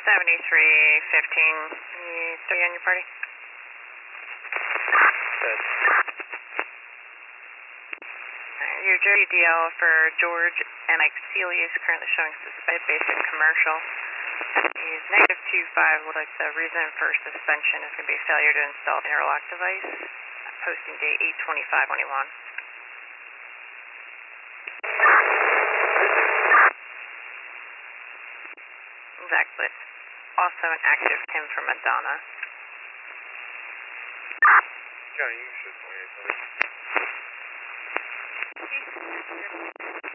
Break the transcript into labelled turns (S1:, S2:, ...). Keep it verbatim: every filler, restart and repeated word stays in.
S1: seventy-three fifteen. You three on your party?
S2: Good.
S1: Right, your J D L for George and Ike Sealy is currently showing suspended basic commercial. He's negative two five. Looks like the reason for suspension is going to be failure to install the interlock device. Posting date eight twenty-five twenty-one. Exactly. Also an active Tim from Madonna.
S2: County, you should twenty-eight.